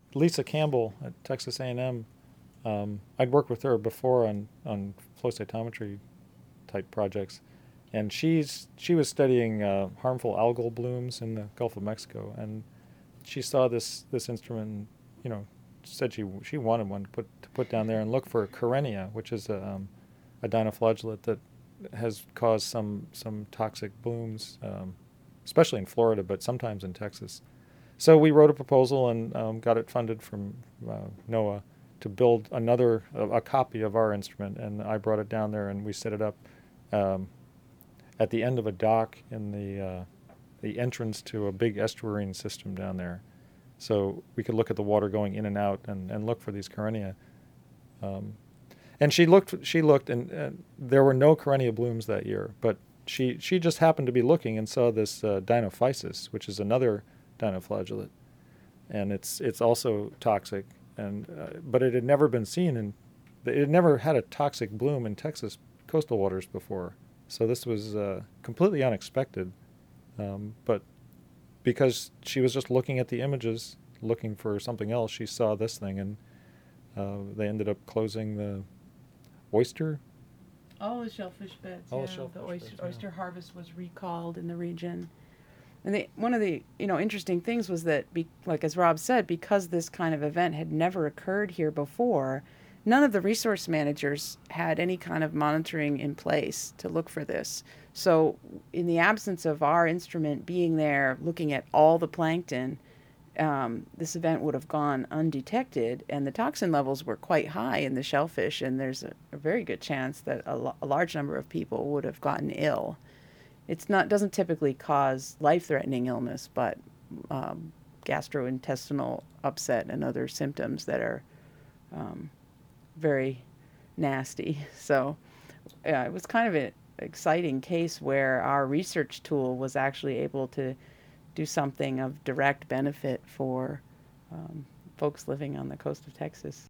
Lisa Campbell at Texas A&M. I'd worked with her before on flow cytometry type projects, and she was studying harmful algal blooms in the Gulf of Mexico, and she saw this instrument, you know, said she wanted one to put down there and look for Karenia, which is a dinoflagellate that has caused some toxic blooms, especially in Florida, but sometimes in Texas. So we wrote a proposal and got it funded from NOAA to build a copy of our instrument, and I brought it down there and we set it up um, at the end of a dock in the entrance to a big estuarine system down there, so we could look at the water going in and out and look for these Karenia. Um, and she looked, and there were no Karenia blooms that year, but she just happened to be looking and saw this Dinophysis, which is another dinoflagellate, and it's also toxic, and but it had never been seen it had never had a toxic bloom in Texas coastal waters before, so this was completely unexpected. But because she was just looking at the images, looking for something else, she saw this thing, and they ended up closing the oyster. All the shellfish beds, All yeah. the shellfish The beds, yeah. oyster harvest was recalled in the region. And one of the interesting things was that, like as Rob said, because this kind of event had never occurred here before, none of the resource managers had any kind of monitoring in place to look for this. So, in the absence of our instrument being there looking at all the plankton, this event would have gone undetected, and the toxin levels were quite high in the shellfish, and there's a very good chance that a large number of people would have gotten ill. It's not doesn't typically cause life-threatening illness, but gastrointestinal upset and other symptoms that are um, very nasty. So it was kind of an exciting case where our research tool was actually able to do something of direct benefit for folks living on the coast of Texas.